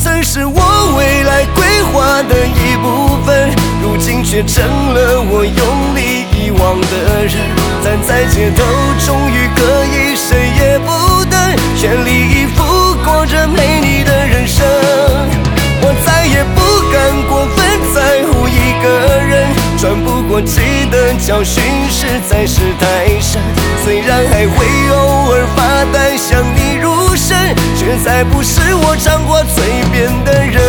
曾是我未来规划的一部分，如今却成了我用力遗忘的人。站在街头，终于可以谁也不等，全力以赴过着没你的人生。我再也不敢过分在乎一个人，喘不过气的教训实在是太深。虽然还会偶尔发呆想你入神，却再不是我常挂嘴边的人。